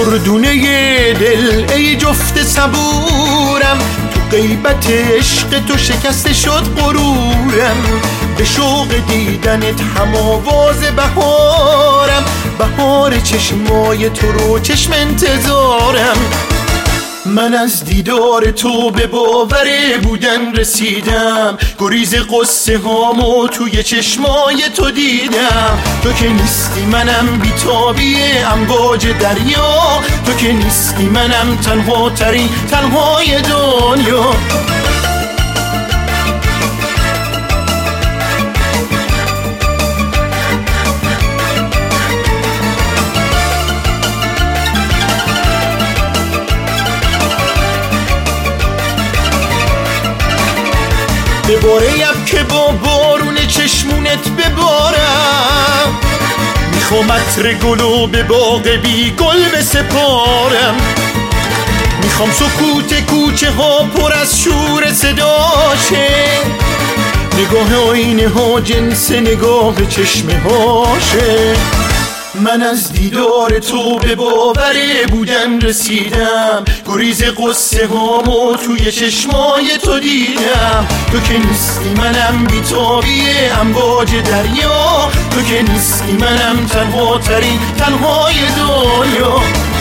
گردونه دل ای جفت صبورم، تو غیبت عشق تو شکسته شد غرورم. به شوق دیدنت هم آواز بهارم، بهار چشمای تو رو چشم انتظارم. من از دیدار تو به باور بودن رسیدم، گریز قصه هامو توی چشمای تو دیدم. تو که نیستی منم بیتابی امواج دریا، تو که نیستی منم تنها ترین تنهای دنیا. بباره یب که با بارون چشمونت ببارم، میخوام عطر گلو به باغ بی گل بسپارم. میخوام سکوت کوچه ها پر از شور صداشه، نگاه آینه ها جنس نگاه چشمه هاشه. من از دیدار تو به باور بودن رسیدم، گریز قصه هامو توی چشمای تو دیدم. تو که نیستی منم بیتابی امواج دریا، تو که نیستی منم تنها ترین تنهای دنیا.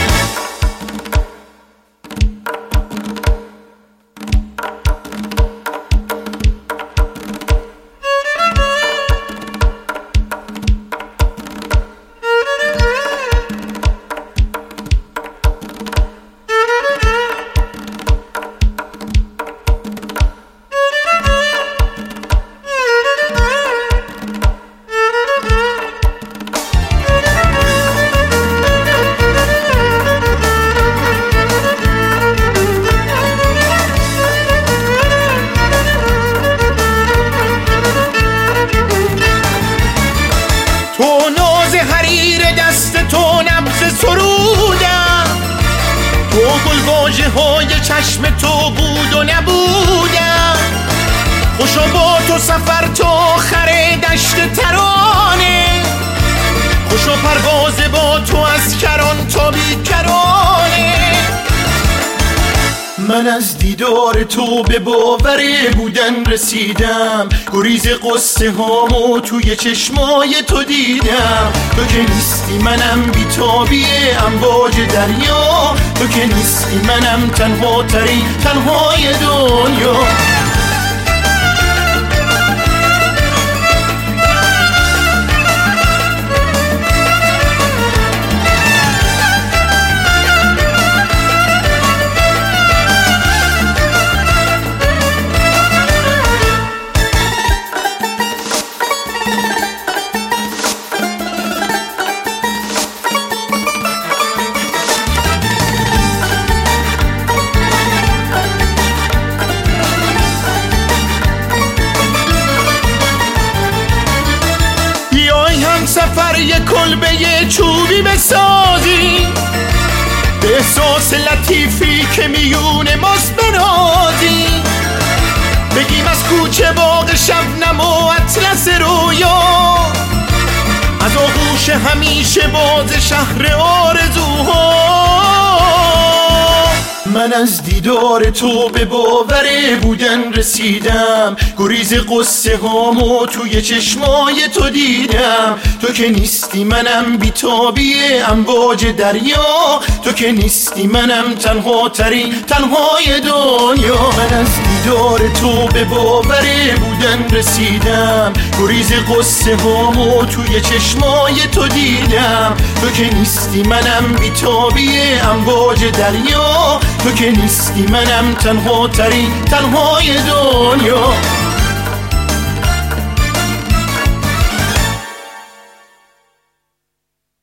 تو ناز حریر دست تو نبض سرودم، تو گلواژه های چشم تو بود و نبودم. خوشا با تو سفر تا آخر دشت ترانه، خوشا پرواز با تو از کران تا بیکرانه. من از دیدار تو به باور بودن رسیدم، گریز قصه هامو توی چشمای تو دیدم. تو که نیستی منم بیتابی امواج دریا، تو که نیستی منم تنها ترین تنهای دنیا. سفر یک کلبه چوبی بسازی، به احساس لطیفی که میون ماست بنازی. بگیم از کوچه باغ شبنم و اطلس رویا، از آغوش همیشه باز شهر آرزوها. من از دیدار تو به باور بودن رسیدم، گریز قصه هامو توی چشمای تو دیدم. تو که نیستی منم بیتابی امواج دریا، تو که نیستی منم تنها ترین تنهای دنیا. من از دیدار تو به باور بودن رسیدم، گریز قصه هامو توی چشمای تو دیدم. تو که نیستی منم بیتابی امواج دریا، تو که نیستی منم تنها ترین تنهای دنیا.